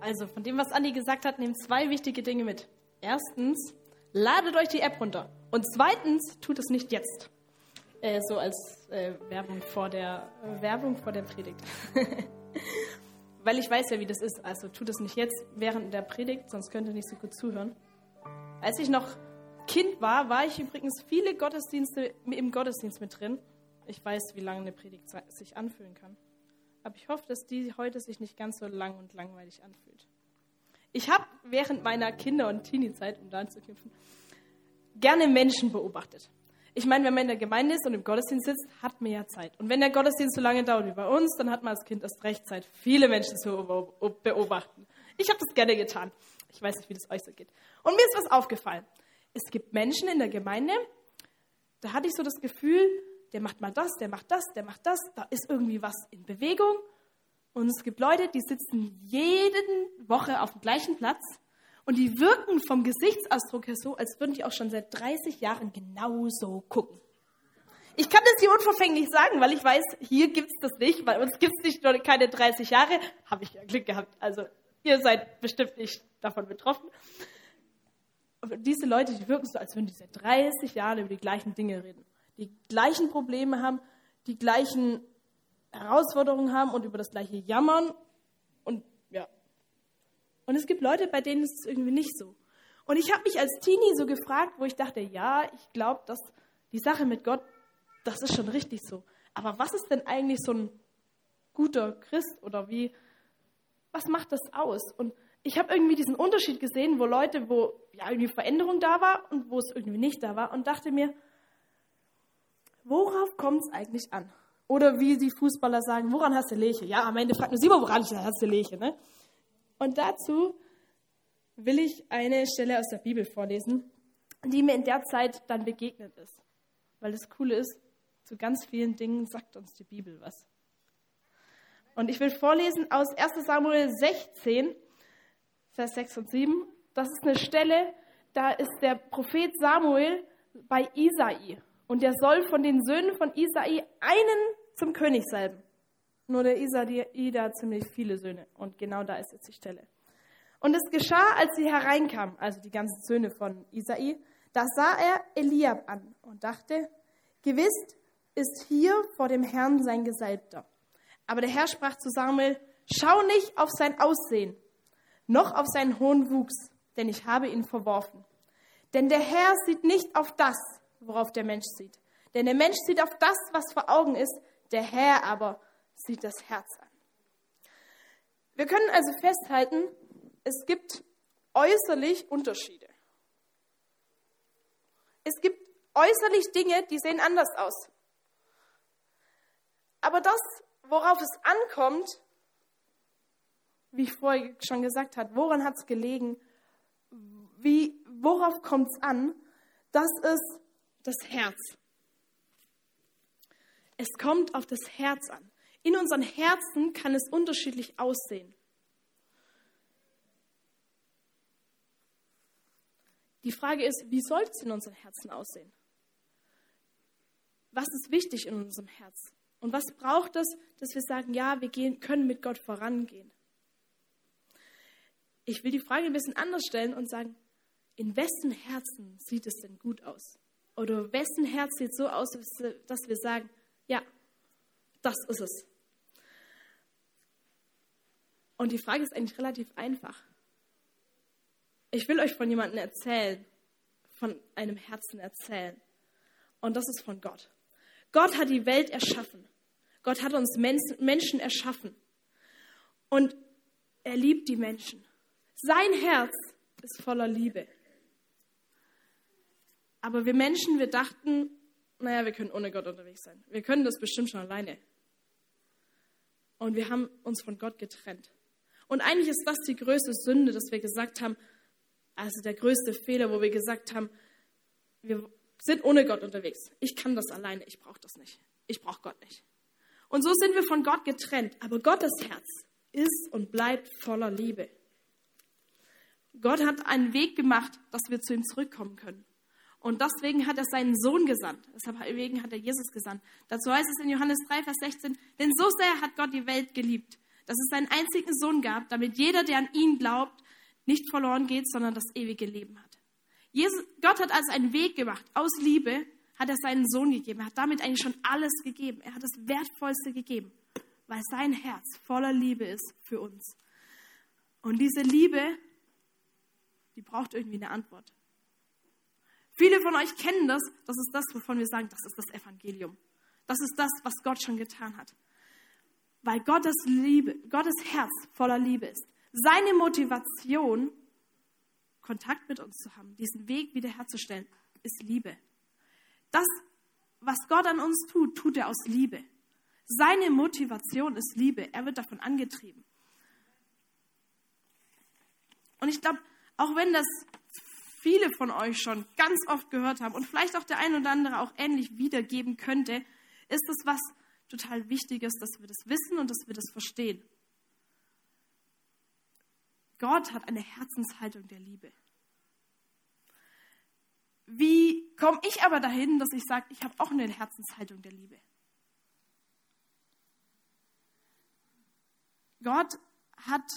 Also, von dem, was Andi gesagt hat, nehmt 2 wichtige Dinge mit. Erstens, ladet euch die App runter. Und zweitens, tut es nicht jetzt. So als Werbung vor der Predigt. Weil ich weiß ja, wie das ist. Also tut es nicht jetzt während der Predigt, sonst könnt ihr nicht so gut zuhören. Als ich noch Kind war ich übrigens viele Gottesdienste im Gottesdienst mit drin. Ich weiß, wie lange eine Predigt sich anfühlen kann. Aber ich hoffe, dass die heute sich nicht ganz so lang und langweilig anfühlt. Ich habe während meiner Kinder- und Teenie-Zeit, um da anzuknüpfen, gerne Menschen beobachtet. Ich meine, wenn man in der Gemeinde ist und im Gottesdienst sitzt, hat man ja Zeit. Und wenn der Gottesdienst so lange dauert wie bei uns, dann hat man als Kind erst recht Zeit, viele Menschen zu beobachten. Ich habe das gerne getan. Ich weiß nicht, wie das euch so geht. Und mir ist was aufgefallen. Es gibt Menschen in der Gemeinde, da hatte ich so das Gefühl, der macht mal das, der macht das, der macht das, da ist irgendwie was in Bewegung. Und es gibt Leute, die sitzen jede Woche auf dem gleichen Platz und die wirken vom Gesichtsausdruck her so, als würden die auch schon seit 30 Jahren genauso gucken. Ich kann das hier unverfänglich sagen, weil ich weiß, hier gibt es das nicht, weil uns gibt es nicht nur keine 30 Jahre. Habe ich ja Glück gehabt. Also ihr seid bestimmt nicht davon betroffen. Aber diese Leute, die wirken so, als würden die seit 30 Jahren über die gleichen Dinge reden. Die gleichen Probleme haben, die gleichen Herausforderungen haben und über das gleiche jammern. Und ja. Und es gibt Leute, bei denen ist es irgendwie nicht so. Und ich habe mich als Teenie so gefragt, wo ich dachte, ja, ich glaube, dass die Sache mit Gott, das ist schon richtig so. Aber was ist denn eigentlich so ein guter Christ oder wie, was macht das aus? Und ich habe irgendwie diesen Unterschied gesehen, wo Leute, wo ja irgendwie Veränderung da war und wo es irgendwie nicht da war und dachte mir, worauf kommt es eigentlich an? Oder wie die Fußballer sagen, woran hast du Leche? Ja, am Ende fragt nur Simon, woran hast du Leche, ne? Und dazu will ich eine Stelle aus der Bibel vorlesen, die mir in der Zeit dann begegnet ist. Weil das Coole ist, zu ganz vielen Dingen sagt uns die Bibel was. Und ich will vorlesen aus 1. Samuel 16, Vers 6 und 7. Das ist eine Stelle, da ist der Prophet Samuel bei Isai. Und der soll von den Söhnen von Isai einen zum König salben. Nur der Isai, der hat ziemlich viele Söhne. Und genau da ist jetzt die Stelle. Und es geschah, als sie hereinkamen, also die ganzen Söhne von Isai, da sah er Eliab an und dachte, gewiss ist hier vor dem Herrn sein Gesalbter. Aber der Herr sprach zu Samuel, schau nicht auf sein Aussehen, noch auf seinen hohen Wuchs, denn ich habe ihn verworfen. Denn der Herr sieht nicht auf das, worauf der Mensch sieht. Denn der Mensch sieht auf das, was vor Augen ist, der Herr aber sieht das Herz an. Wir können also festhalten, es gibt äußerlich Unterschiede. Es gibt äußerlich Dinge, die sehen anders aus. Aber das, worauf es ankommt, wie ich vorher schon gesagt habe, woran hat es gelegen, worauf kommt es an, das ist das Herz. Es kommt auf das Herz an. In unseren Herzen kann es unterschiedlich aussehen. Die Frage ist, wie soll es in unseren Herzen aussehen? Was ist wichtig in unserem Herz? Und was braucht es, dass wir sagen, ja, wir können mit Gott vorangehen? Ich will die Frage ein bisschen anders stellen und sagen, in wessen Herzen sieht es denn gut aus? Oder wessen Herz sieht so aus, dass wir sagen, ja, das ist es. Und die Frage ist eigentlich relativ einfach. Ich will euch von jemandem erzählen, von einem Herzen erzählen. Und das ist von Gott. Gott hat die Welt erschaffen. Gott hat uns Menschen erschaffen. Und er liebt die Menschen. Sein Herz ist voller Liebe. Aber wir Menschen, wir dachten, naja, wir können ohne Gott unterwegs sein. Wir können das bestimmt schon alleine. Und wir haben uns von Gott getrennt. Und eigentlich ist das die größte Sünde, dass wir gesagt haben, also der größte Fehler, wo wir gesagt haben, wir sind ohne Gott unterwegs. Ich kann das alleine, ich brauche das nicht. Ich brauche Gott nicht. Und so sind wir von Gott getrennt. Aber Gottes Herz ist und bleibt voller Liebe. Gott hat einen Weg gemacht, dass wir zu ihm zurückkommen können. Und deswegen hat er seinen Sohn gesandt. Deswegen hat er Jesus gesandt. Dazu heißt es in Johannes 3, Vers 16, denn so sehr hat Gott die Welt geliebt, dass es seinen einzigen Sohn gab, damit jeder, der an ihn glaubt, nicht verloren geht, sondern das ewige Leben hat. Gott hat also einen Weg gemacht. Aus Liebe hat er seinen Sohn gegeben. Er hat damit eigentlich schon alles gegeben. Er hat das Wertvollste gegeben, weil sein Herz voller Liebe ist für uns. Und diese Liebe, die braucht irgendwie eine Antwort. Viele von euch kennen das. Das ist das, wovon wir sagen, das ist das Evangelium. Das ist das, was Gott schon getan hat. Weil Gottes Herz voller Liebe ist. Seine Motivation, Kontakt mit uns zu haben, diesen Weg wiederherzustellen, ist Liebe. Das, was Gott an uns tut, tut er aus Liebe. Seine Motivation ist Liebe. Er wird davon angetrieben. Und ich glaube, auch wenn das viele von euch schon ganz oft gehört haben und vielleicht auch der ein oder andere auch ähnlich wiedergeben könnte, ist es was total Wichtiges, dass wir das wissen und dass wir das verstehen. Gott hat eine Herzenshaltung der Liebe. Wie komme ich aber dahin, dass ich sage, ich habe auch eine Herzenshaltung der Liebe? Gott hat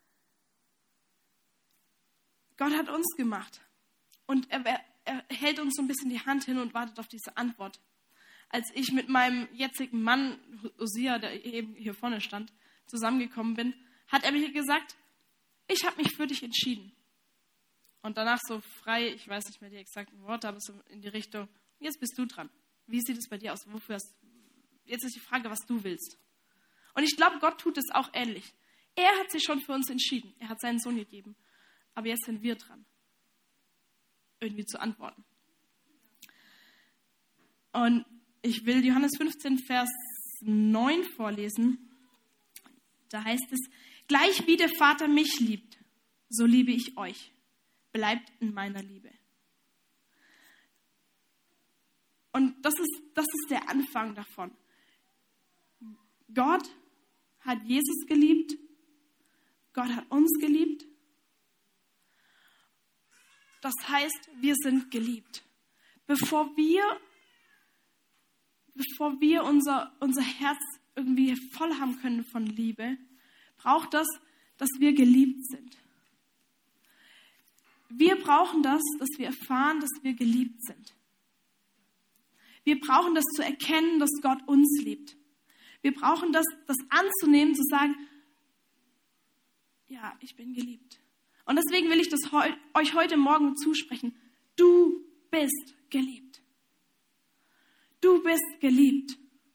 uns gemacht und er hält uns so ein bisschen die Hand hin und wartet auf diese Antwort. Als ich mit meinem jetzigen Mann, Usia, der eben hier vorne stand, zusammengekommen bin, hat er mir gesagt, ich habe mich für dich entschieden. Und danach so frei, ich weiß nicht mehr die exakten Worte, aber so in die Richtung, jetzt bist du dran. Wie sieht es bei dir aus? Jetzt ist die Frage, was du willst. Und ich glaube, Gott tut es auch ähnlich. Er hat sich schon für uns entschieden. Er hat seinen Sohn gegeben. Aber jetzt sind wir dran, irgendwie zu antworten. Und ich will Johannes 15, Vers 9 vorlesen. Da heißt es, gleich wie der Vater mich liebt, so liebe ich euch. Bleibt in meiner Liebe. Und das ist der Anfang davon. Gott hat Jesus geliebt. Gott hat uns geliebt. Das heißt, wir sind geliebt. Bevor wir unser Herz irgendwie voll haben können von Liebe, braucht das, dass wir geliebt sind. Wir brauchen das, dass wir erfahren, dass wir geliebt sind. Wir brauchen das zu erkennen, dass Gott uns liebt. Wir brauchen das anzunehmen, zu sagen, ja, ich bin geliebt. Und deswegen will ich das euch heute Morgen zusprechen. Du bist geliebt. Du bist geliebt.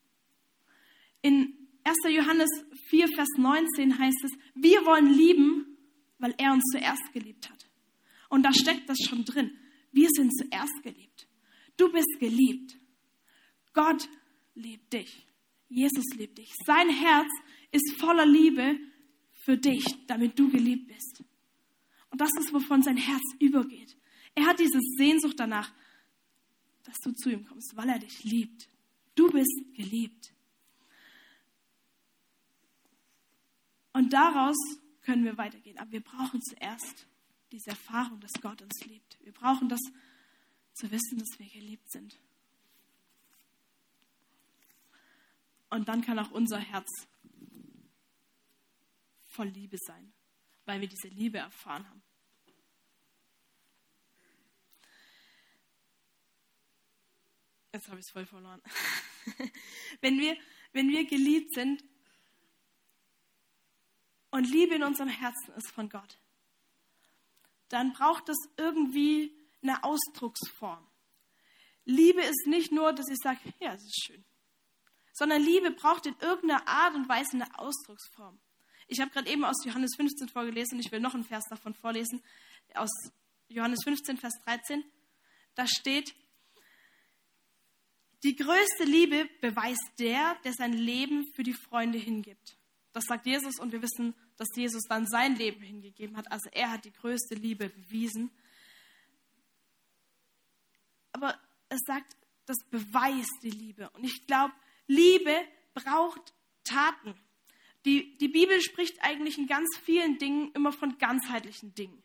In 1. Johannes 4, Vers 19 heißt es, wir wollen lieben, weil er uns zuerst geliebt hat. Und da steckt das schon drin. Wir sind zuerst geliebt. Du bist geliebt. Gott liebt dich. Jesus liebt dich. Sein Herz ist voller Liebe für dich, damit du geliebt bist. Und das ist, wovon sein Herz übergeht. Er hat diese Sehnsucht danach, dass du zu ihm kommst, weil er dich liebt. Du bist geliebt. Und daraus können wir weitergehen. Aber wir brauchen zuerst diese Erfahrung, dass Gott uns liebt. Wir brauchen das zu wissen, dass wir geliebt sind. Und dann kann auch unser Herz voll Liebe sein, weil wir diese Liebe erfahren haben. Jetzt habe ich es voll verloren. Wenn wir geliebt sind und Liebe in unserem Herzen ist von Gott, dann braucht es irgendwie eine Ausdrucksform. Liebe ist nicht nur, dass ich sage, ja, es ist schön, sondern Liebe braucht in irgendeiner Art und Weise eine Ausdrucksform. Ich habe gerade eben aus Johannes 15 vorgelesen und ich will noch einen Vers davon vorlesen, aus Johannes 15, Vers 13. Da steht, die größte Liebe beweist der sein Leben für die Freunde hingibt. Das sagt Jesus und wir wissen, dass Jesus dann sein Leben hingegeben hat. Also er hat die größte Liebe bewiesen. Aber es sagt, das beweist die Liebe. Und ich glaube, Liebe braucht Taten. Die Bibel spricht eigentlich in ganz vielen Dingen immer von ganzheitlichen Dingen.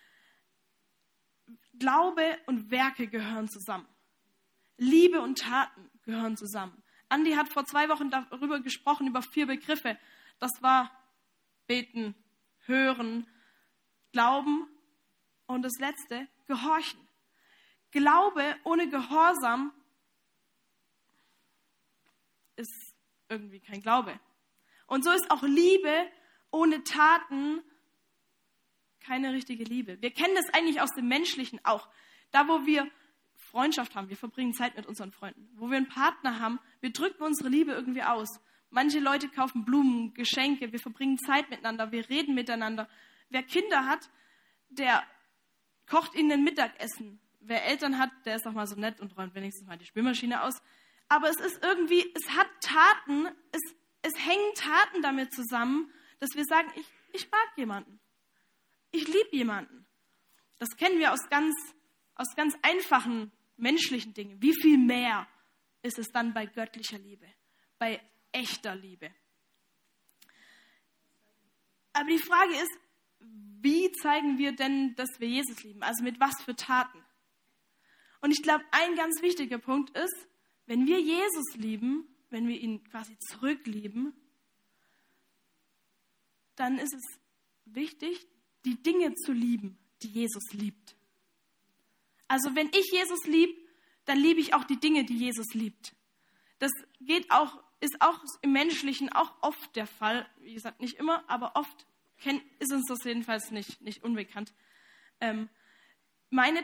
Glaube und Werke gehören zusammen. Liebe und Taten gehören zusammen. Andi hat vor 2 Wochen darüber gesprochen, über 4 Begriffe. Das war beten, hören, glauben und das Letzte, gehorchen. Glaube ohne Gehorsam ist irgendwie kein Glaube. Und so ist auch Liebe ohne Taten keine richtige Liebe. Wir kennen das eigentlich aus dem Menschlichen auch. Da, wo wir Freundschaft haben, wir verbringen Zeit mit unseren Freunden. Wo wir einen Partner haben, wir drücken unsere Liebe irgendwie aus. Manche Leute kaufen Blumen, Geschenke, wir verbringen Zeit miteinander, wir reden miteinander. Wer Kinder hat, der kocht ihnen ein Mittagessen. Wer Eltern hat, der ist auch mal so nett und räumt wenigstens mal die Spülmaschine aus. Aber es ist irgendwie, es hat Taten, es hängen Taten damit zusammen, dass wir sagen, ich mag jemanden. Ich liebe jemanden. Das kennen wir aus ganz einfachen menschlichen Dingen. Wie viel mehr ist es dann bei göttlicher Liebe, bei echter Liebe? Aber die Frage ist, wie zeigen wir denn, dass wir Jesus lieben? Also mit was für Taten? Und ich glaube, ein ganz wichtiger Punkt ist, wenn wir Jesus lieben, wenn wir ihn quasi zurücklieben, dann ist es wichtig, die Dinge zu lieben, die Jesus liebt. Also wenn ich Jesus liebe, dann liebe ich auch die Dinge, die Jesus liebt. Das ist auch im Menschlichen auch oft der Fall. Wie gesagt, nicht immer, aber oft ist uns das jedenfalls nicht unbekannt. Meine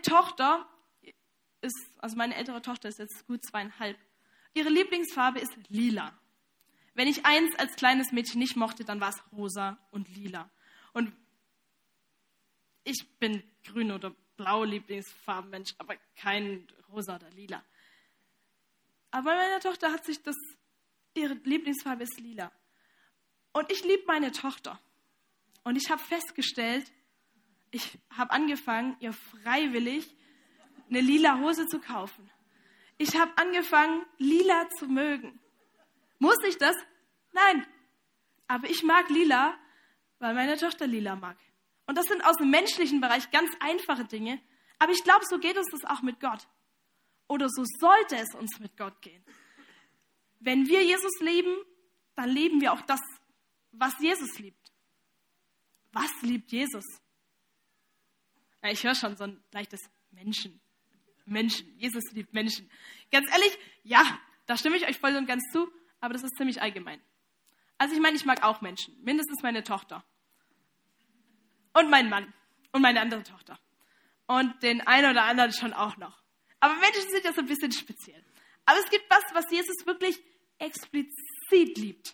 ältere Tochter ist jetzt gut 2,5. Ihre Lieblingsfarbe ist lila. Wenn ich eins als kleines Mädchen nicht mochte, dann war es rosa und lila. Und ich bin grün oder blau Lieblingsfarbenmensch, aber kein rosa oder lila. Aber meine Tochter hat sich ihre Lieblingsfarbe ist lila. Und ich liebe meine Tochter. Und ich habe festgestellt, ich habe angefangen, ihr freiwillig eine lila Hose zu kaufen. Ich habe angefangen, lila zu mögen. Muss ich das? Nein. Aber ich mag lila, weil meine Tochter lila mag. Und das sind aus dem menschlichen Bereich ganz einfache Dinge. Aber ich glaube, so geht uns das auch mit Gott. Oder so sollte es uns mit Gott gehen. Wenn wir Jesus lieben, dann lieben wir auch das, was Jesus liebt. Was liebt Jesus? Ja, ich höre schon so ein leichtes Menschen. Jesus liebt Menschen. Ganz ehrlich, ja, da stimme ich euch voll und ganz zu, aber das ist ziemlich allgemein. Also ich meine, ich mag auch Menschen. Mindestens meine Tochter. Und meinen Mann. Und meine andere Tochter. Und den einen oder anderen schon auch noch. Aber Menschen sind ja so ein bisschen speziell. Aber es gibt was Jesus wirklich explizit liebt.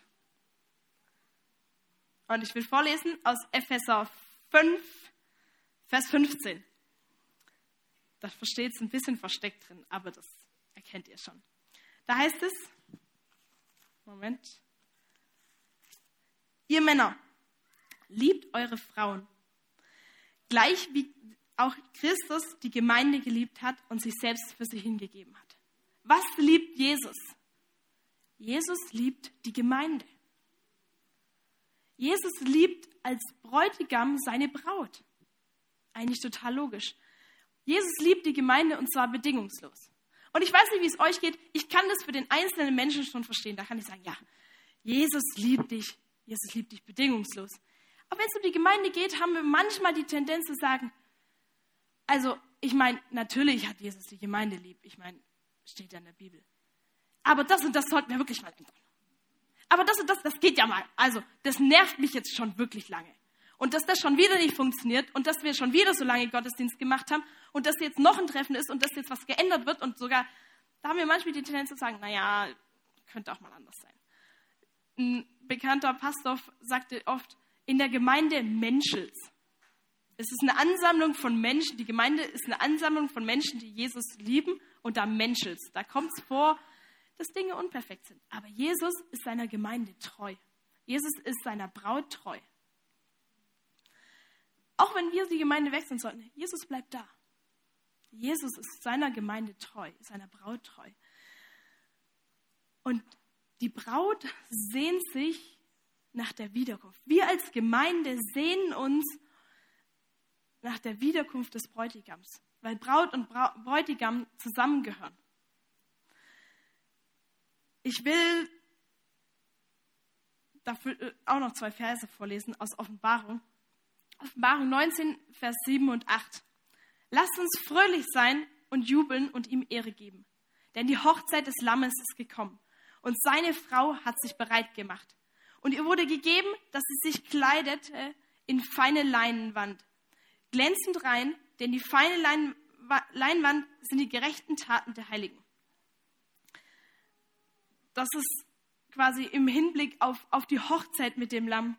Und ich will vorlesen aus Epheser 5, Vers 15. Da steht es ein bisschen versteckt drin, aber das erkennt ihr schon. Da heißt es, Moment, ihr Männer, liebt eure Frauen, gleich wie auch Christus die Gemeinde geliebt hat und sich selbst für sie hingegeben hat. Was liebt Jesus? Jesus liebt die Gemeinde. Jesus liebt als Bräutigam seine Braut. Eigentlich total logisch. Jesus liebt die Gemeinde und zwar bedingungslos. Und ich weiß nicht, wie es euch geht. Ich kann das für den einzelnen Menschen schon verstehen. Da kann ich sagen, ja, Jesus liebt dich bedingungslos. Aber wenn es um die Gemeinde geht, haben wir manchmal die Tendenz zu sagen, also ich meine, natürlich hat Jesus die Gemeinde lieb. Ich meine, steht ja in der Bibel. Aber das und das sollten wir wirklich mal ändern. Aber das und das geht ja mal. Also das nervt mich jetzt schon wirklich lange. Und dass das schon wieder nicht funktioniert und dass wir schon wieder so lange Gottesdienst gemacht haben und dass jetzt noch ein Treffen ist und dass jetzt was geändert wird und sogar, da haben wir manchmal die Tendenz zu sagen, naja, könnte auch mal anders sein. Ein bekannter Pastor sagte oft, in der Gemeinde menschelt's. Es ist eine Ansammlung von Menschen, die Gemeinde ist eine Ansammlung von Menschen, die Jesus lieben und da menschelt's. Da kommt es vor, dass Dinge unperfekt sind. Aber Jesus ist seiner Gemeinde treu. Jesus ist seiner Braut treu. Auch wenn wir die Gemeinde wechseln sollten, Jesus bleibt da. Jesus ist seiner Gemeinde treu, seiner Braut treu. Und die Braut sehnt sich nach der Wiederkunft. Wir als Gemeinde sehnen uns nach der Wiederkunft des Bräutigams, weil Braut und Bräutigam zusammengehören. Ich will dafür auch noch 2 Verse vorlesen aus Offenbarung. Offenbarung 19, Vers 7 und 8. Lasst uns fröhlich sein und jubeln und ihm Ehre geben. Denn die Hochzeit des Lammes ist gekommen und seine Frau hat sich bereit gemacht. Und ihr wurde gegeben, dass sie sich kleidete in feine Leinwand, glänzend rein, denn die feine Leinwand sind die gerechten Taten der Heiligen. Das ist quasi im Hinblick auf die Hochzeit mit dem Lamm.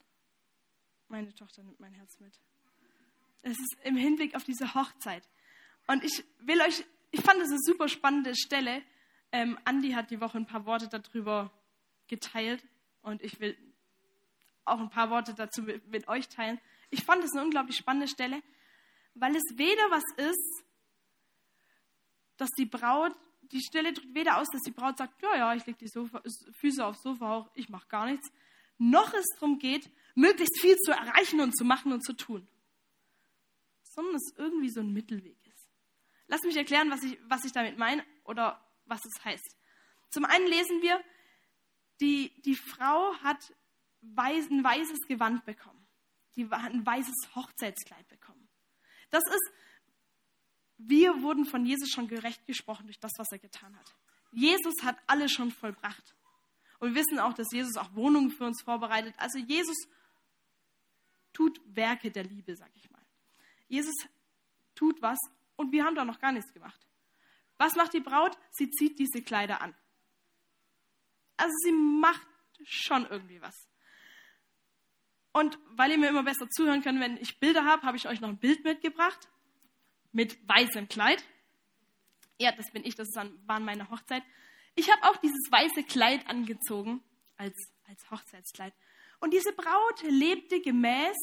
Meine Tochter nimmt mein Herz mit. Es ist im Hinblick auf diese Hochzeit. Und ich fand das eine super spannende Stelle. Andi hat die Woche ein paar Worte darüber geteilt und ich will auch ein paar Worte dazu mit euch teilen. Ich fand es eine unglaublich spannende Stelle, weil es weder was ist, dass die Stelle drückt weder aus, dass die Braut sagt, ja, ich lege die Füße aufs Sofa hoch, ich mache gar nichts, noch es darum geht, möglichst viel zu erreichen und zu machen und zu tun. Sondern es irgendwie so ein Mittelweg ist. Lass mich erklären, was ich damit meine oder was es heißt. Zum einen lesen wir, die Frau hat ein weißes Gewand bekommen. Die hat ein weißes Hochzeitskleid bekommen. Das ist, wir wurden von Jesus schon gerecht gesprochen durch das, was er getan hat. Jesus hat alles schon vollbracht. Und wir wissen auch, dass Jesus auch Wohnungen für uns vorbereitet. Also Jesus tut Werke der Liebe, sag ich mal. Jesus tut was und wir haben da noch gar nichts gemacht. Was macht die Braut? Sie zieht diese Kleider an. Also sie macht schon irgendwie was. Und weil ihr mir immer besser zuhören könnt, wenn ich Bilder habe ich euch noch ein Bild mitgebracht mit weißem Kleid. Ja, das bin ich, war an meiner Hochzeit. Ich habe auch dieses weiße Kleid angezogen als Hochzeitskleid. Und diese Braut lebte gemäß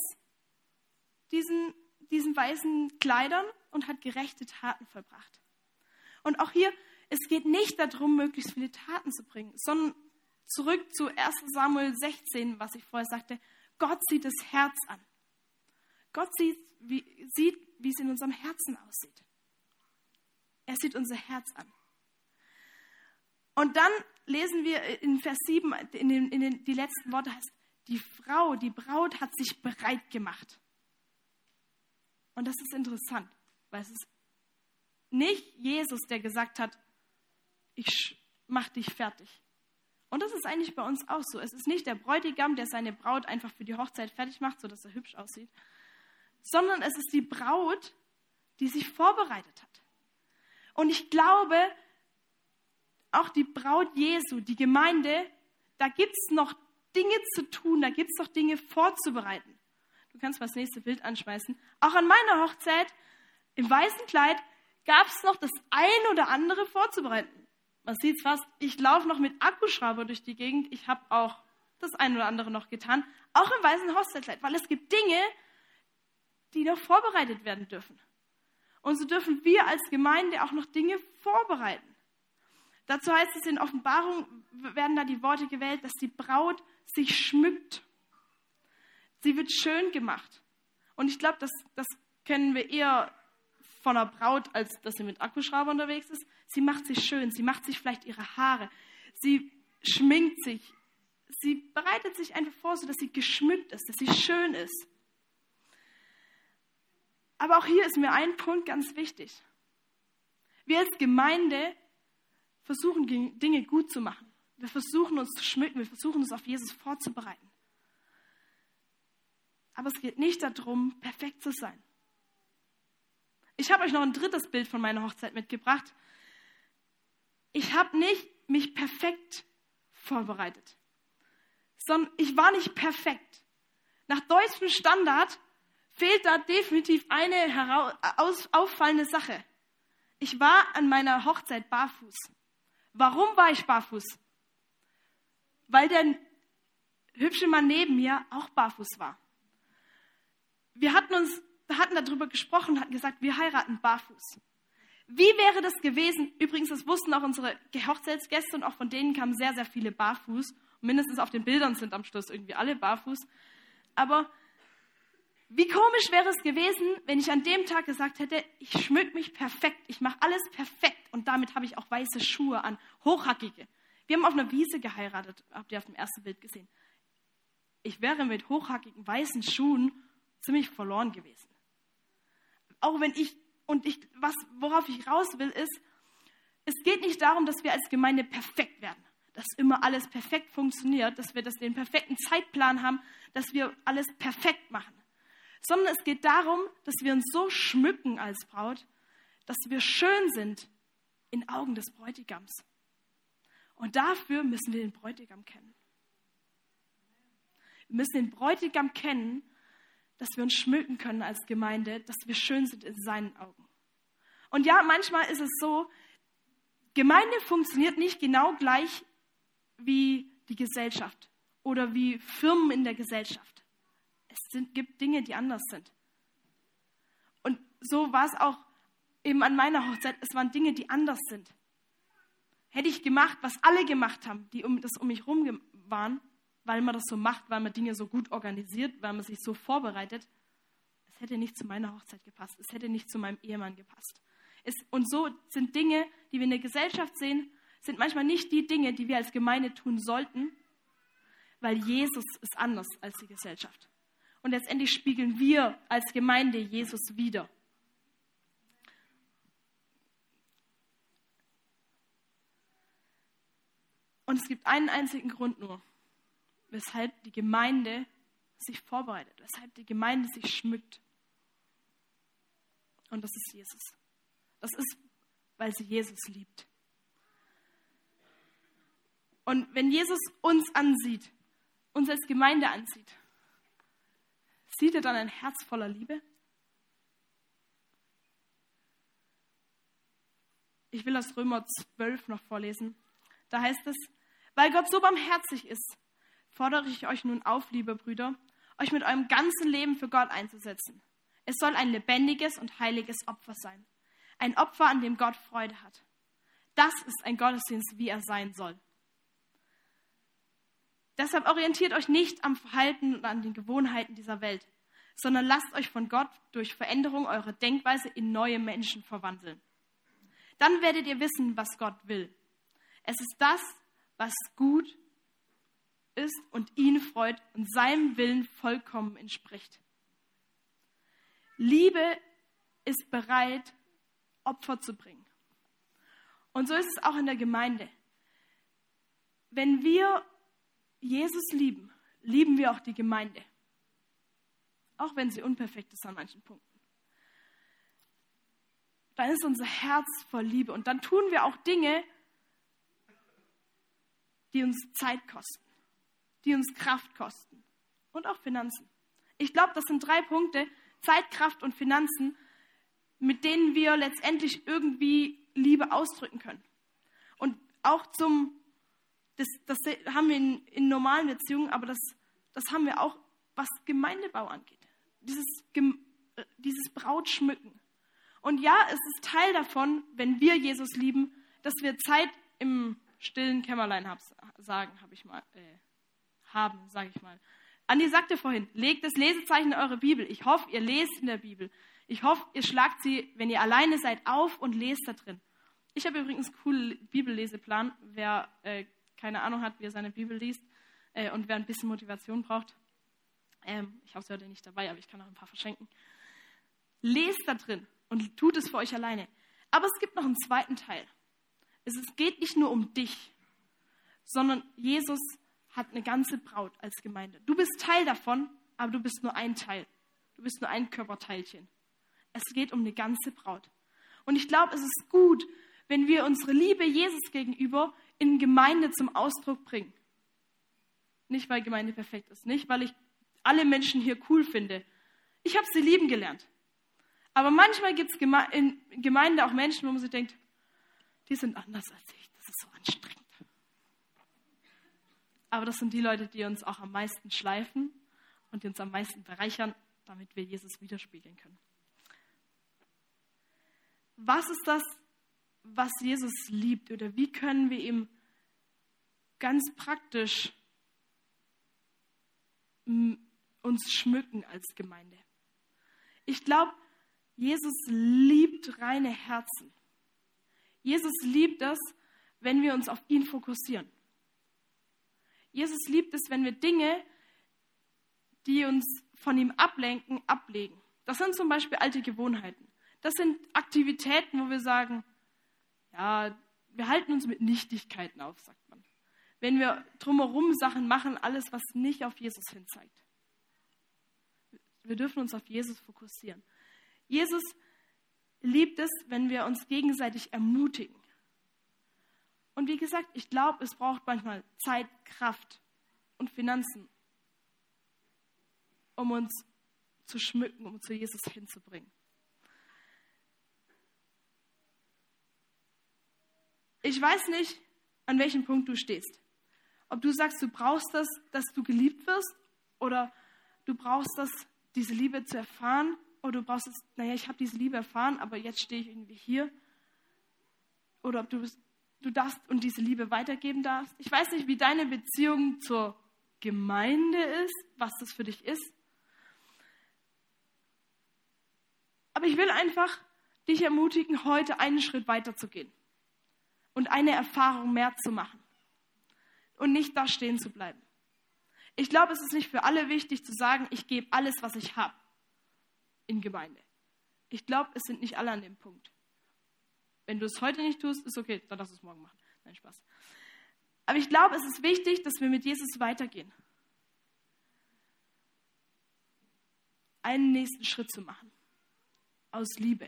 diesen weißen Kleidern und hat gerechte Taten vollbracht. Und auch hier, es geht nicht darum, möglichst viele Taten zu bringen, sondern zurück zu 1. Samuel 16, was ich vorher sagte, Gott sieht das Herz an. Gott sieht, wie es in unserem Herzen aussieht. Er sieht unser Herz an. Und dann lesen wir in Vers 7, die letzten Worte heißt, die Braut hat sich bereit gemacht. Und das ist interessant, weil es ist nicht Jesus, der gesagt hat, ich mach dich fertig. Und das ist eigentlich bei uns auch so. Es ist nicht der Bräutigam, der seine Braut einfach für die Hochzeit fertig macht, sodass er hübsch aussieht, sondern es ist die Braut, die sich vorbereitet hat. Und ich glaube, auch die Braut Jesu, die Gemeinde, da gibt es noch Dinge zu tun, da gibt es noch Dinge vorzubereiten. Du kannst mal das nächste Bild anschmeißen. Auch an meiner Hochzeit, im weißen Kleid, gab es noch das ein oder andere vorzubereiten. Man sieht es fast, ich laufe noch mit Akkuschrauber durch die Gegend. Ich habe auch das ein oder andere noch getan, auch im weißen Hochzeitskleid, weil es gibt Dinge, die noch vorbereitet werden dürfen. Und so dürfen wir als Gemeinde auch noch Dinge vorbereiten. Dazu heißt es in Offenbarung, werden da die Worte gewählt, dass die Braut sich schmückt. Sie wird schön gemacht. Und ich glaube, das kennen wir eher von einer Braut, als dass sie mit Akkuschrauber unterwegs ist. Sie macht sich schön, sie macht sich vielleicht ihre Haare, sie schminkt sich, sie bereitet sich einfach vor, so dass sie geschmückt ist, dass sie schön ist. Aber auch hier ist mir ein Punkt ganz wichtig. Wir als Gemeinde versuchen, Dinge gut zu machen. Wir versuchen uns zu schmücken, wir versuchen uns auf Jesus vorzubereiten. Aber es geht nicht darum, perfekt zu sein. Ich habe euch noch ein drittes Bild von meiner Hochzeit mitgebracht. Ich habe nicht mich perfekt vorbereitet, sondern ich war nicht perfekt. Nach deutschem Standard fehlt da definitiv eine auffallende Sache. Ich war an meiner Hochzeit barfuß. Warum war ich barfuß? Weil der hübsche Mann neben mir auch barfuß war. Wir hatten darüber gesprochen und hatten gesagt, wir heiraten barfuß. Wie wäre das gewesen? Übrigens, das wussten auch unsere Hochzeitsgäste und auch von denen kamen sehr, sehr viele barfuß. Und mindestens auf den Bildern sind am Schluss irgendwie alle barfuß. Aber wie komisch wäre es gewesen, wenn ich an dem Tag gesagt hätte, ich schmück mich perfekt, ich mache alles perfekt und damit habe ich auch weiße Schuhe an, hochhackige. Wir haben auf einer Wiese geheiratet, habt ihr auf dem ersten Bild gesehen. ich wäre mit hochhackigen weißen Schuhen ziemlich verloren gewesen. Auch wenn worauf ich raus will, ist, es geht nicht darum, dass wir als Gemeinde perfekt werden, dass immer alles perfekt funktioniert, dass wir den perfekten Zeitplan haben, dass wir alles perfekt machen. Sondern es geht darum, dass wir uns so schmücken als Braut, dass wir schön sind in Augen des Bräutigams. Und dafür müssen wir den Bräutigam kennen. Wir müssen den Bräutigam kennen, dass wir uns schmücken können als Gemeinde, dass wir schön sind in seinen Augen. Und ja, manchmal ist es so, Gemeinde funktioniert nicht genau gleich wie die Gesellschaft oder wie Firmen in der Gesellschaft. Gibt Dinge, die anders sind. Und so war es auch eben an meiner Hochzeit. Es waren Dinge, die anders sind. Hätte ich gemacht, was alle gemacht haben, die um mich herum waren, weil man das so macht, weil man Dinge so gut organisiert, weil man sich so vorbereitet, es hätte nicht zu meiner Hochzeit gepasst. Es hätte nicht zu meinem Ehemann gepasst. Und so sind Dinge, die wir in der Gesellschaft sehen, sind manchmal nicht die Dinge, die wir als Gemeinde tun sollten, weil Jesus ist anders als die Gesellschaft. Und letztendlich spiegeln wir als Gemeinde Jesus wider. Und es gibt einen einzigen Grund nur, weshalb die Gemeinde sich vorbereitet, weshalb die Gemeinde sich schmückt. Und das ist Jesus. Das ist, weil sie Jesus liebt. Und wenn Jesus uns ansieht, uns als Gemeinde ansieht, sieht er dann ein Herz voller Liebe? Ich will aus Römer 12 noch vorlesen. Da heißt es, weil Gott so barmherzig ist, fordere ich euch nun auf, liebe Brüder, euch mit eurem ganzen Leben für Gott einzusetzen. Es soll ein lebendiges und heiliges Opfer sein. Ein Opfer, an dem Gott Freude hat. Das ist ein Gottesdienst, wie er sein soll. Deshalb orientiert euch nicht am Verhalten und an den Gewohnheiten dieser Welt, sondern lasst euch von Gott durch Veränderung eurer Denkweise in neue Menschen verwandeln. Dann werdet ihr wissen, was Gott will. Es ist das, was gut ist und ihn freut und seinem Willen vollkommen entspricht. Liebe ist bereit, Opfer zu bringen. Und so ist es auch in der Gemeinde. Wenn wir Jesus lieben, lieben wir auch die Gemeinde. Auch wenn sie unperfekt ist an manchen Punkten. Dann ist unser Herz voll Liebe. Und dann tun wir auch Dinge, die uns Zeit kosten, die uns Kraft kosten und auch Finanzen. Ich glaube, das sind 3 Punkte, Zeit, Kraft und Finanzen, mit denen wir letztendlich irgendwie Liebe ausdrücken können. Und auch das haben wir in normalen Beziehungen, aber das haben wir auch, was Gemeindebau angeht. Dieses Brautschmücken. Und ja, es ist Teil davon, wenn wir Jesus lieben, dass wir Zeit im stillen Kämmerlein sage ich mal. Andi sagte vorhin, legt das Lesezeichen in eure Bibel. Ich hoffe, ihr lest in der Bibel. Ich hoffe, ihr schlagt sie, wenn ihr alleine seid, auf und lest da drin. Ich habe übrigens einen coolen Bibelleseplan. Wer keine Ahnung hat, wie er seine Bibel liest und wer ein bisschen Motivation braucht. Ich habe es heute nicht dabei, aber ich kann auch ein paar verschenken. Lest da drin und tut es für euch alleine. Aber es gibt noch einen zweiten Teil. Es geht nicht nur um dich, sondern Jesus hat eine ganze Braut als Gemeinde. Du bist Teil davon, aber du bist nur ein Teil. Du bist nur ein Körperteilchen. Es geht um eine ganze Braut. Und ich glaube, es ist gut, wenn wir unsere Liebe Jesus gegenüber in Gemeinde zum Ausdruck bringen. Nicht, weil Gemeinde perfekt ist. Nicht, weil ich alle Menschen hier cool finde. Ich habe sie lieben gelernt. Aber manchmal gibt es in Gemeinde auch Menschen, wo man sich denkt, die sind anders als ich. Das ist so anstrengend. Aber das sind die Leute, die uns auch am meisten schleifen und die uns am meisten bereichern, damit wir Jesus widerspiegeln können. Was ist das, was Jesus liebt? Oder wie können wir ihm ganz praktisch uns schmücken als Gemeinde? Ich glaube, Jesus liebt reine Herzen. Jesus liebt es, wenn wir uns auf ihn fokussieren. Jesus liebt es, wenn wir Dinge die uns von ihm ablenken, ablegen. Das sind zum Beispiel alte Gewohnheiten. Das sind Aktivitäten, wo wir sagen, ja, wir halten uns mit Nichtigkeiten auf, sagt man. Wenn wir drumherum Sachen machen, alles, was nicht auf Jesus hinzeigt. Wir dürfen uns auf Jesus fokussieren. Jesus liebt es, wenn wir uns gegenseitig ermutigen. Und wie gesagt, ich glaube, es braucht manchmal Zeit, Kraft und Finanzen, um uns zu schmücken, um zu Jesus hinzubringen. Ich weiß nicht, an welchem Punkt du stehst. Ob du sagst, du brauchst das, dass du geliebt wirst, oder du brauchst das, diese Liebe zu erfahren, oder du brauchst es, ich habe diese Liebe erfahren, aber jetzt stehe ich irgendwie hier. Oder ob du darfst und diese Liebe weitergeben darfst. Ich weiß nicht, wie deine Beziehung zur Gemeinde ist, was das für dich ist. Aber ich will einfach dich ermutigen, heute einen Schritt weiter zu gehen und eine Erfahrung mehr zu machen und nicht da stehen zu bleiben. Ich glaube, es ist nicht für alle wichtig zu sagen, ich gebe alles, was ich habe in Gemeinde. Ich glaube, es sind nicht alle an dem Punkt. Wenn du es heute nicht tust, ist okay, dann darfst du es morgen machen. Nein, Spaß. Aber ich glaube, es ist wichtig, dass wir mit Jesus weitergehen. Einen nächsten Schritt zu machen. Aus Liebe.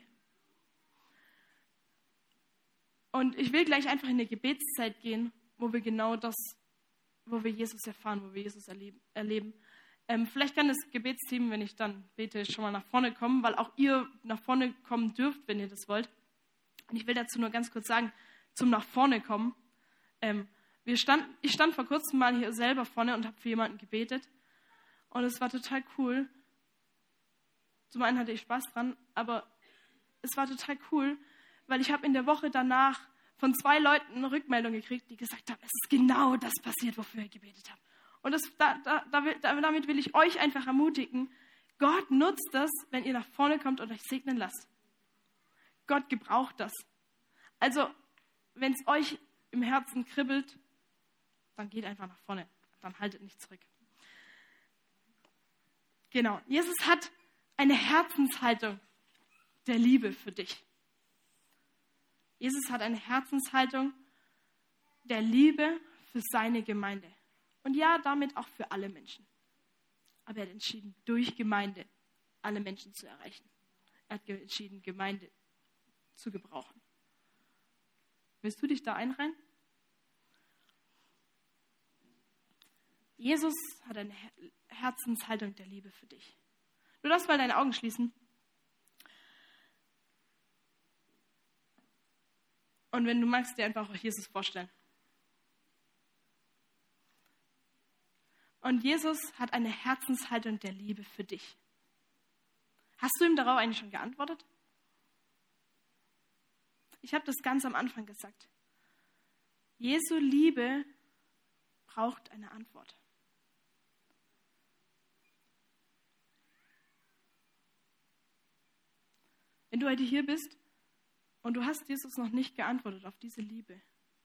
Und ich will gleich einfach in eine Gebetszeit gehen, wo wir genau das, wo wir Jesus erfahren, wo wir Jesus erleben. Vielleicht kann das Gebetsteam, wenn ich dann bete, schon mal nach vorne kommen, weil auch ihr nach vorne kommen dürft, wenn ihr das wollt. Und ich will dazu nur ganz kurz sagen, zum nach vorne kommen. Ich stand vor kurzem mal hier selber vorne und habe für jemanden gebetet. Und es war total cool. Zum einen hatte ich Spaß dran, aber es war total cool, weil ich habe in der Woche danach von 2 Leuten eine Rückmeldung gekriegt, die gesagt haben, es ist genau das passiert, wofür ich gebetet habe. Und damit will ich euch einfach ermutigen, Gott nutzt das, wenn ihr nach vorne kommt und euch segnen lasst. Gott gebraucht das. Also, wenn es euch im Herzen kribbelt, dann geht einfach nach vorne. Dann haltet nicht zurück. Genau. Jesus hat eine Herzenshaltung der Liebe für dich. Jesus hat eine Herzenshaltung der Liebe für seine Gemeinde. Und ja, damit auch für alle Menschen. Aber er hat entschieden, durch Gemeinde alle Menschen zu erreichen. Er hat entschieden, Gemeinde zu gebrauchen. Willst du dich da einreihen? Jesus hat eine Herzenshaltung der Liebe für dich. Du darfst mal deine Augen schließen. Und wenn du magst, dir einfach auch Jesus vorstellen. Und Jesus hat eine Herzenshaltung der Liebe für dich. Hast du ihm darauf eigentlich schon geantwortet? Ich habe das ganz am Anfang gesagt. Jesu Liebe braucht eine Antwort. Wenn du heute hier bist und du hast Jesus noch nicht geantwortet auf diese Liebe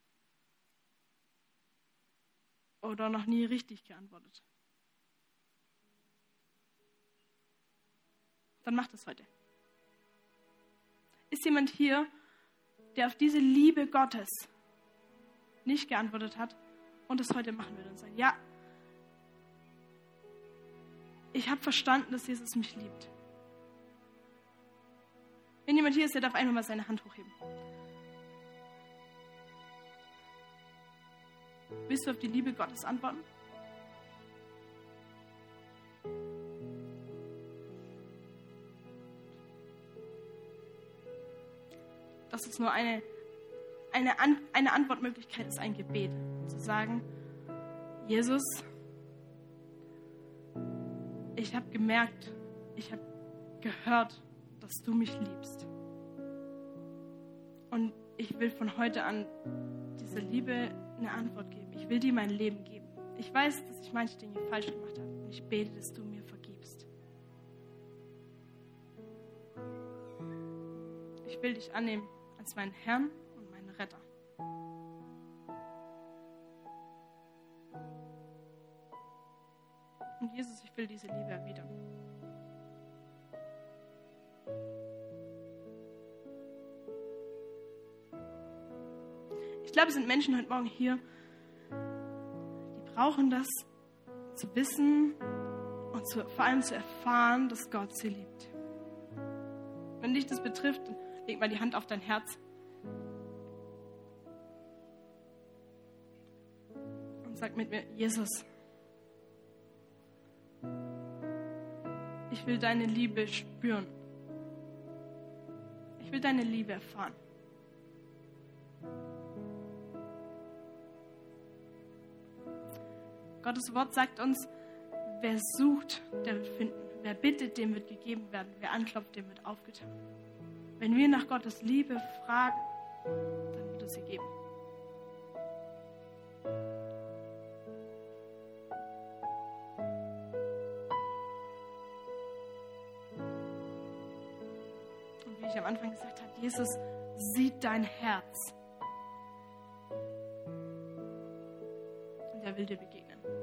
oder noch nie richtig geantwortet, dann mach das heute. Ist jemand hier, der auf diese Liebe Gottes nicht geantwortet hat und es heute machen will und sagt, ja, ich habe verstanden, dass Jesus mich liebt. Wenn jemand hier ist, der darf einfach mal seine Hand hochheben. Willst du auf die Liebe Gottes antworten? Das ist nur eine Antwortmöglichkeit, ist ein Gebet. Zu sagen, Jesus, ich habe gemerkt, ich habe gehört, dass du mich liebst. Und ich will von heute an dieser Liebe eine Antwort geben. Ich will dir mein Leben geben. Ich weiß, dass ich manche Dinge falsch gemacht habe. Und ich bete, dass du mir vergibst. Ich will dich annehmen als meinen Herrn und meinen Retter. Und Jesus, ich will diese Liebe erwidern. Ich glaube, es sind Menschen heute Morgen hier, die brauchen das zu wissen und vor allem zu erfahren, dass Gott sie liebt. Wenn dich das betrifft, dann leg mal die Hand auf dein Herz und sag mit mir: Jesus, ich will deine Liebe spüren. Ich will deine Liebe erfahren. Gottes Wort sagt uns, wer sucht, der wird finden. Wer bittet, dem wird gegeben werden. Wer anklopft, dem wird aufgetan. Wenn wir nach Gottes Liebe fragen, dann wird es sie geben. Und wie ich am Anfang gesagt habe, Jesus sieht dein Herz. Und er will dir begegnen.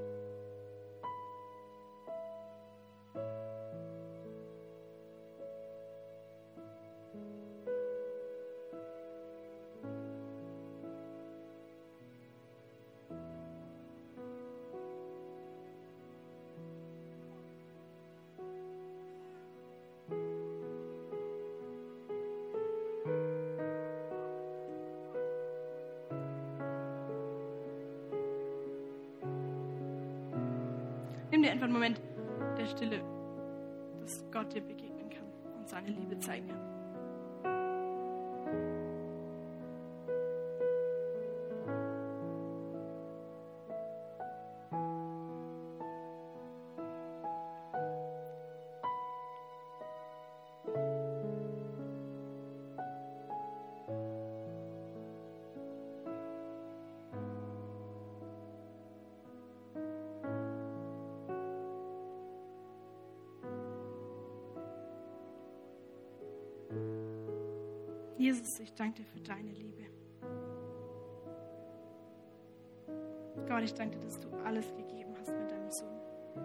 Nimm dir einfach einen Moment der Stille, dass Gott dir begegnen kann und seine Liebe zeigen kann. Jesus, ich danke dir für deine Liebe. Gott, ich danke dir, dass du alles gegeben hast mit deinem Sohn.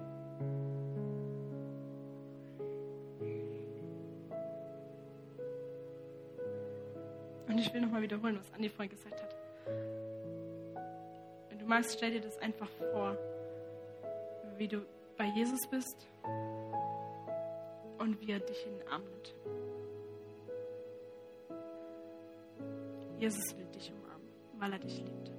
Und ich will nochmal wiederholen, was Andi vorhin gesagt hat. Wenn du magst, stell dir das einfach vor, wie du bei Jesus bist und wie er dich in den Arm nimmt. Jesus will dich umarmen, weil er dich liebt.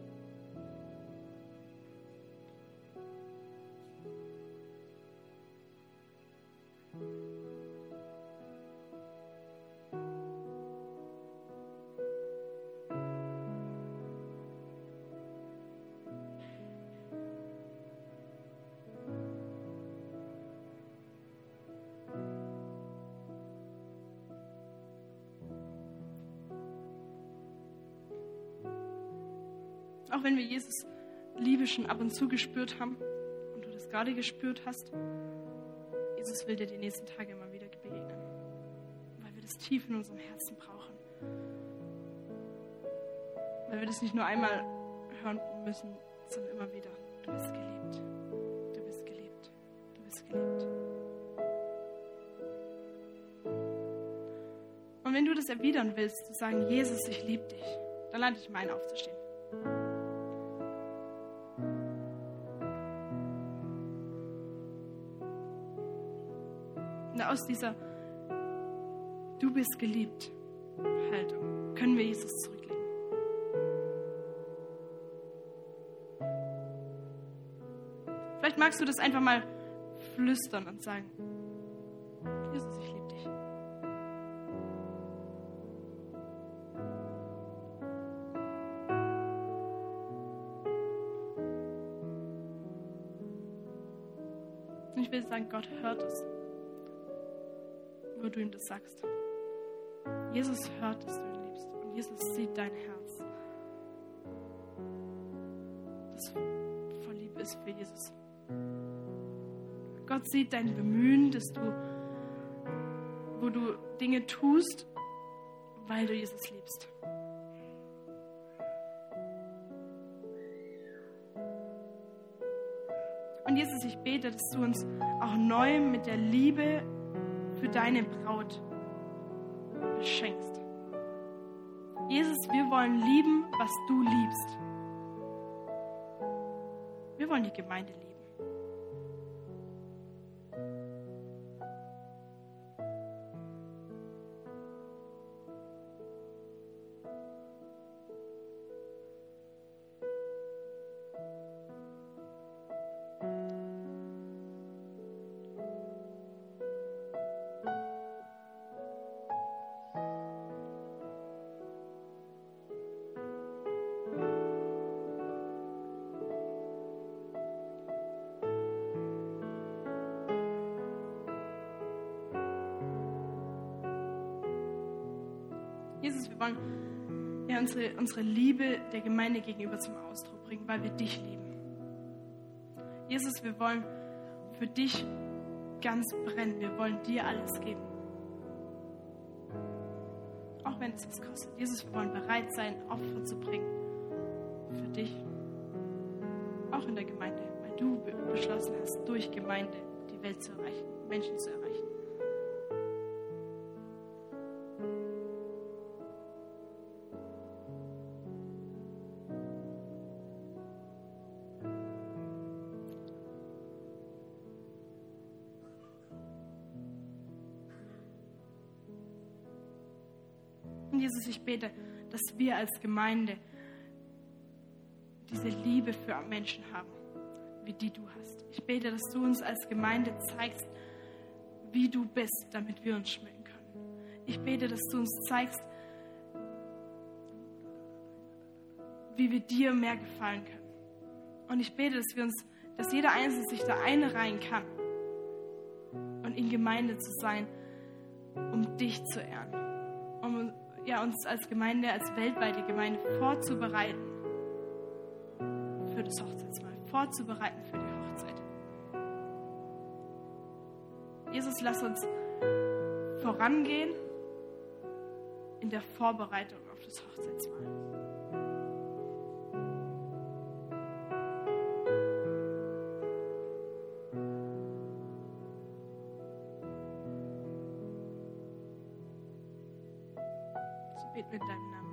Auch wenn wir Jesus Liebe schon ab und zu gespürt haben und du das gerade gespürt hast, Jesus will dir die nächsten Tage immer wieder begegnen, weil wir das tief in unserem Herzen brauchen. Weil wir das nicht nur einmal hören müssen, sondern immer wieder. Du bist geliebt, du bist geliebt, du bist geliebt. Und wenn du das erwidern willst, zu sagen, Jesus, ich liebe dich, dann lade ich mal ein, aufzustehen. Und aus dieser Du bist geliebt Haltung können wir Jesus zurücklegen. Vielleicht magst du das einfach mal flüstern und sagen, Jesus, ich liebe dich. Und ich will sagen, Gott hört es, wo du ihm das sagst. Jesus hört, dass du ihn liebst. Und Jesus sieht dein Herz, das voll Liebe ist für Jesus. Gott sieht dein Bemühen, wo du Dinge tust, weil du Jesus liebst. Und Und Jesus, ich bete, dass du uns auch neu mit der Liebe für deine Braut beschenkst. Jesus, wir wollen lieben, was du liebst. Wir wollen die Gemeinde lieben. Jesus, wir wollen unsere Liebe der Gemeinde gegenüber zum Ausdruck bringen, weil wir dich lieben. Jesus, wir wollen für dich ganz brennen. Wir wollen dir alles geben. Auch wenn es was kostet. Jesus, wir wollen bereit sein, Opfer zu bringen. Für dich. Auch in der Gemeinde. Weil du beschlossen hast, durch Gemeinde die Welt zu erreichen, Menschen zu erreichen. Jesus, ich bete, dass wir als Gemeinde diese Liebe für Menschen haben, wie die du hast. Ich bete, dass du uns als Gemeinde zeigst, wie du bist, damit wir uns schmecken können. Ich bete, dass du uns zeigst, wie wir dir mehr gefallen können. Und ich bete, dass jeder Einzelne sich da einreihen kann und in Gemeinde zu sein, um dich zu ehren. Um uns als Gemeinde, als weltweite Gemeinde vorzubereiten für das Hochzeitsmahl, vorzubereiten für die Hochzeit. Jesus, lass uns vorangehen in der Vorbereitung auf das Hochzeitsmahl. Beten wir in deinem Namen.